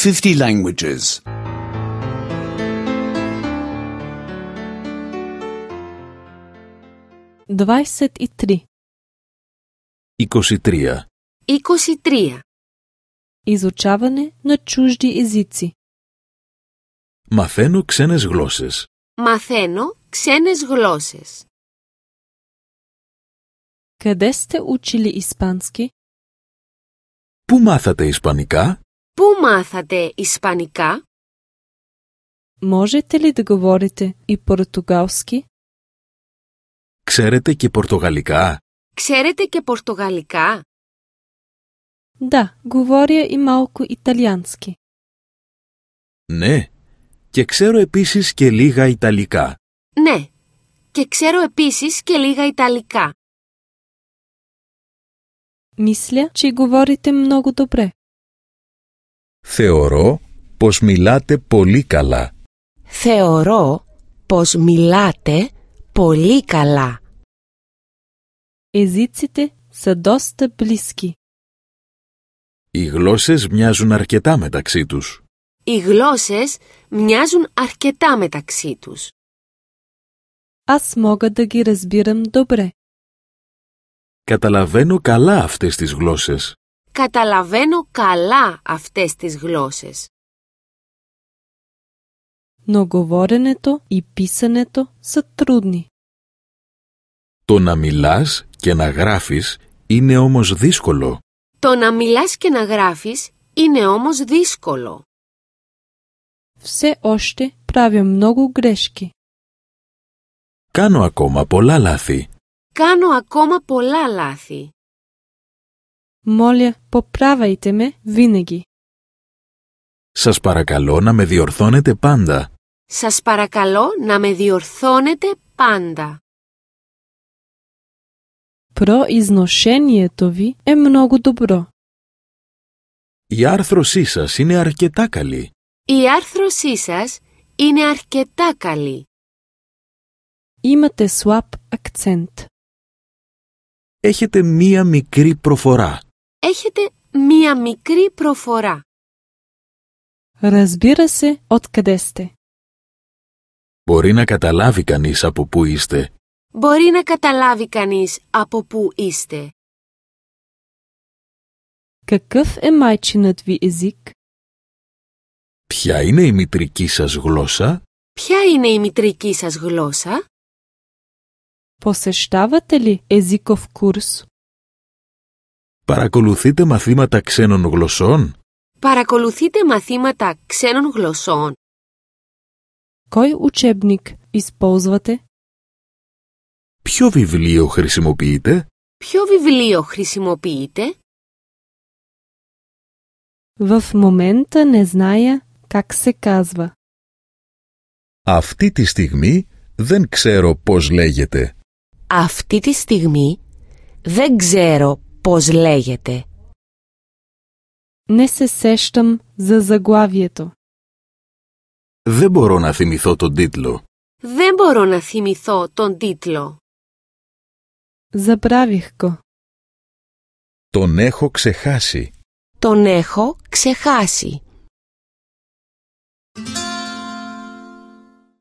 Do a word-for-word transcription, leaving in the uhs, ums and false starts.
fifty languages. двадесет и три. είκοσι τρία. είκοσι τρία. Изучаване на чужди езици. Μαθαίνω ξένες γλώσσες. Μαθαίνω ξένες γλώσσες. Къде сте учили испански? Πού μάθατε ισπανικά? Πού μάθατε ισπανικά? Можете ли да говорите и португалски? Ξέρετε και πορτογαλικά? Ξέρετε και πορτογαλικά? Да, говоря и малко италиански. Ναι, και ξέρω επίσης και λίγα ιταλικά. Ναι, και ξέρω επίσης και λίγα ιταλικά. Мисля, че говорите много добре. Θεωρώ πως μιλάτε πολύ καλά. Θεωρώ πως μιλάτε πολύ καλά. Езиците са доста близки. Οι γλώσσες μοιάζουν αρκετά μεταξύ τους. Οι γλώσσες μοιάζουν αρκετά μεταξύ τους. Аз мога да ги разбирам добре. Καταλαβαίνω καλά αυτές τις γλώσσες. Καταλαβαίνω καλά αυτές τις γλώσσες. Но говоренето и писането са трудни. Το να μιλάς και να γράφεις είναι όμως δύσκολο. Το να μιλάς και να γράφεις είναι όμως δύσκολο. Все още правя много грешки. Κάνω ακόμα πολλά λάθη. Κάνω ακόμα πολλά λάθη. Моля, поправяйте ме винаги. Σας παρακαλώ να με διορθώνετε πάντα. Σας παρακαλώ να με διορθώνετε πάντα. Произношението ви е много добро. Η άρθρωσή σας είναι αρκετά καλή. Η άρθρωσή σας είναι αρκετά καλή. Имате слаб акцент. Έχετε μία μικρή προφορά. Έχετε μία μικρή προφορά. Разбира се, откъде сте. Μπορεί να καταλάβει κανείς από πού είστε. Μπορεί να καταλάβει κανείς από πού είστε. Какъв е майчинът ви език? Ποια είναι η μητρική σας γλώσσα? Ποια είναι η μητρική σας γλώσσα? Посещавате ли езиков курс? Παρακολουθείτε μαθήματα ξένων γλωσσών? Παρακολουθείτε μαθήματα ξένων γλωσσών? Кой учебник използвате? Ποιο βιβλίο χρησιμοποιείτε? Ποιο βιβλίο χρησιμοποιείτε? В момента не зная как се казва. Αυτή τη στιγμή δεν ξέρω πώς λέγεται. Αυτή τη στιγμή δεν ξέρω πώς λέγεται. Не се сещам за заглавието. Δεν μπορώ να θυμηθώ τον τίτλο. Δεν μπορώ να θυμηθώ τον τίτλο. Забравих го. Τον έχω ξεχάσει. Τον έχω ξεχάσει.